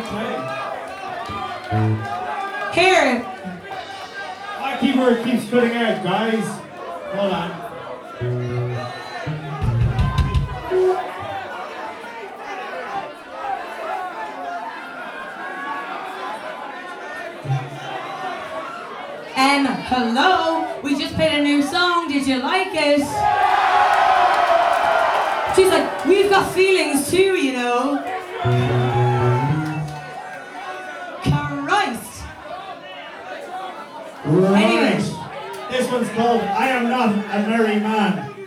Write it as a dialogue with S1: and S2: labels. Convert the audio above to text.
S1: Here.
S2: My keyboard keeps cutting out, guys. Hold on.
S1: Hello. We just played a new song. Did you like it? She's like, we've got feelings too, you know. Christ.
S2: Right.
S1: Anyway.
S2: This one's called I Am Not a Merry Man.